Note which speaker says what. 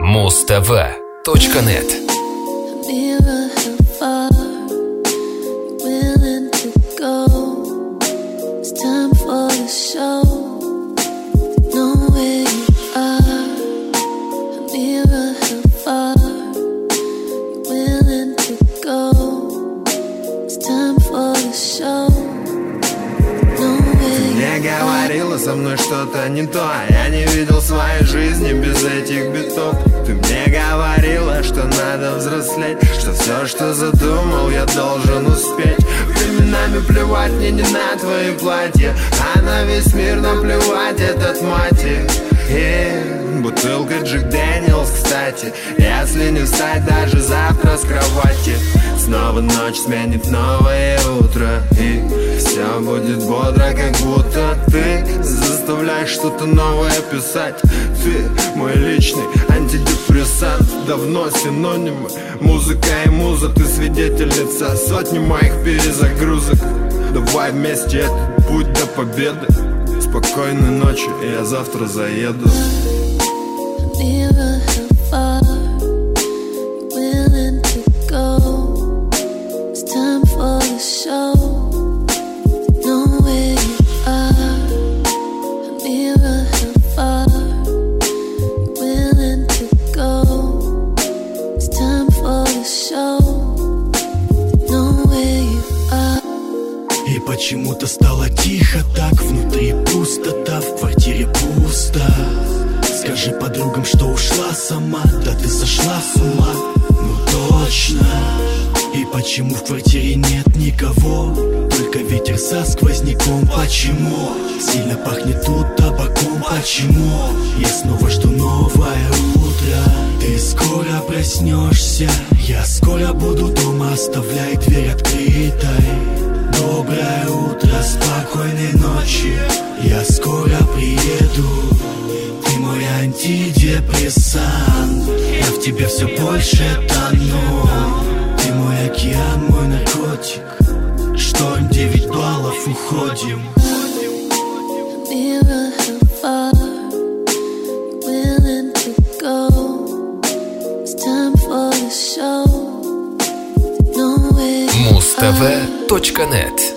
Speaker 1: Muztv.net.
Speaker 2: Со мной что-то не то, я не видел своей жизни без этих битов. Ты мне говорила, что надо взрослеть, что все, что задумал, я должен успеть. Временами плевать мне не на твои платья, а на весь мир наплевать этот мотив. Бутылка Джек Дэниелс, кстати, если не встать даже завтра с кровати, снова ночь сменит новое утро, и все будет бодро, как будто ты заставляешь что-то новое писать. Ты мой личный антидепрессант, давно синонимы. Музыка и муза, ты свидетельница сотни моих перезагрузок. Давай вместе этот путь до победы. Спокойной ночи, я завтра заеду.
Speaker 3: Почему-то стало тихо, так внутри пустота, в квартире пусто. Скажи подругам, что ушла сама, да ты сошла с ума, ну точно. И почему в квартире нет никого, только ветер со сквозняком? Почему сильно пахнет тут табаком? Почему я снова жду новое утро? Ты скоро проснешься, я скоро буду дома, оставляй дверь открытой. Доброе утро, спокойной ночи, я скоро приеду. Ты мой антидепрессант, я в тебе все больше тону. Ты мой океан, мой наркотик, шторм 9 баллов, уходим.
Speaker 1: Muztv.net.